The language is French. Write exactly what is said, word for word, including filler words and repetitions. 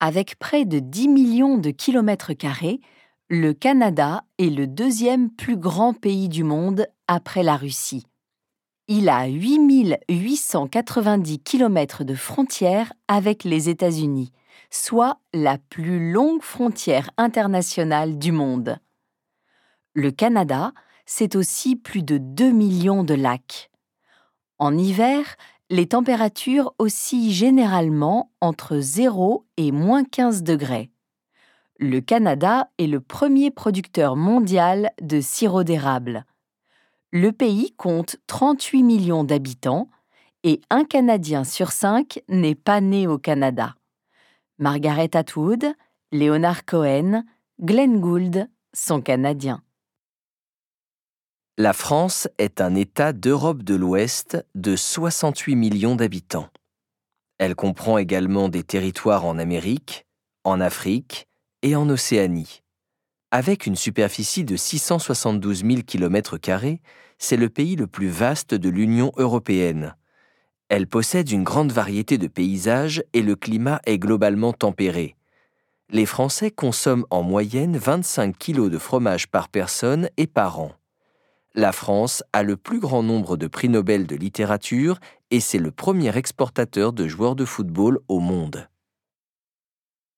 Avec près de dix millions de kilomètres carrés, le Canada est le deuxième plus grand pays du monde après la Russie. Il a huit mille huit cent quatre-vingt-dix kilomètres de frontière avec les États-Unis, soit la plus longue frontière internationale du monde. Le Canada, c'est aussi plus de deux millions de lacs. En hiver, les températures oscillent généralement entre zéro et moins quinze degrés. Le Canada est le premier producteur mondial de sirop d'érable. Le pays compte trente-huit millions d'habitants et un Canadien sur cinq n'est pas né au Canada. Margaret Atwood, Leonard Cohen, Glenn Gould sont canadiens. La France est un État d'Europe de l'Ouest de soixante-huit millions d'habitants. Elle comprend également des territoires en Amérique, en Afrique et en Océanie. Avec une superficie de six cent soixante-douze mille kilomètres carrés, c'est le pays le plus vaste de l'Union européenne. Elle possède une grande variété de paysages et le climat est globalement tempéré. Les Français consomment en moyenne vingt-cinq kilos de fromage par personne et par an. La France a le plus grand nombre de prix Nobel de littérature et c'est le premier exportateur de joueurs de football au monde.